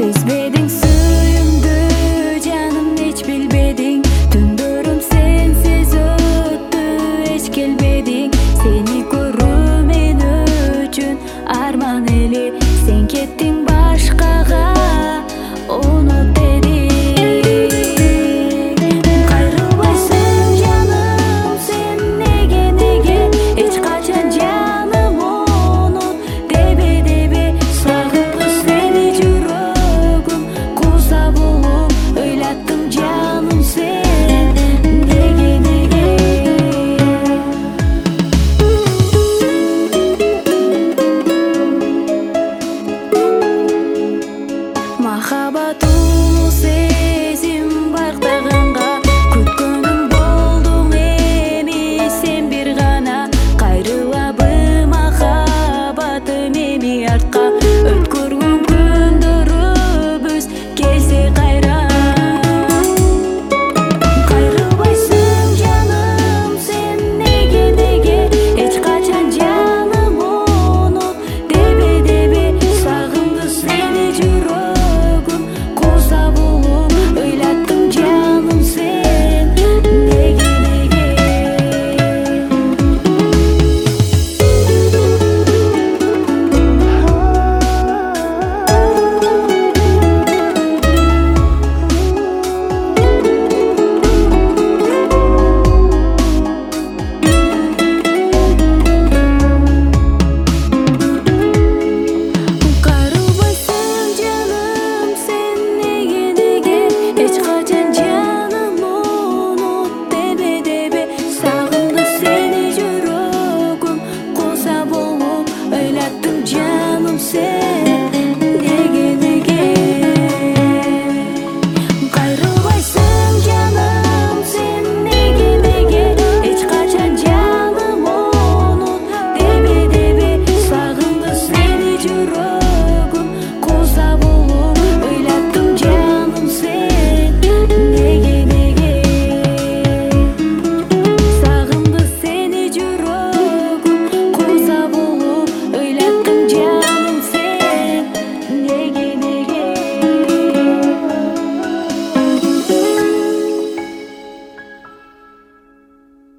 Сезбедиң сүйүмдү жаным эч билбедиң, түндөрүм сенсиз өттү эч келбедиң. Сени көрүү мен үчүн арман эле, сен кеттиң башкага унут дедиң. Кайрылбайсың жаным сен неге эч качан жаным унут дебе сагынып сени жүрөгүм куза болуп ыйлаттым жаным сен неге махабат улуу сезим бактаганга күткөнүм болдуң эми сен бир гана. Кайрылабы махабатым эми артка,